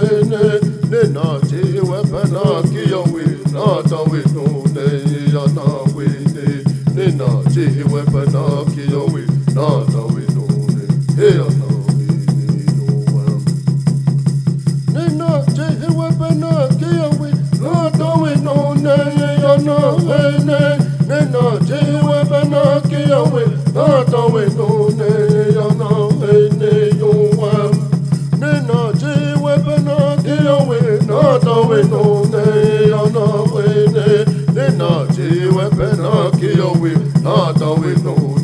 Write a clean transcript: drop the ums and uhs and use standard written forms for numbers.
ne ne na ji we pe na ki yo we na ta we no ne ya na we ne na ji we pe na ki yo we na ta we no ne he ya na we ne no wa ne na ji we pe na ki yo we na ta we no ne ya na we ne na ji we pe na ki yo we na ta we no ne ya na we ne yo wa ne na ji we pe na ki yo we na ta we no ne ya na we ne na ji we pe na ki yo we na ta we no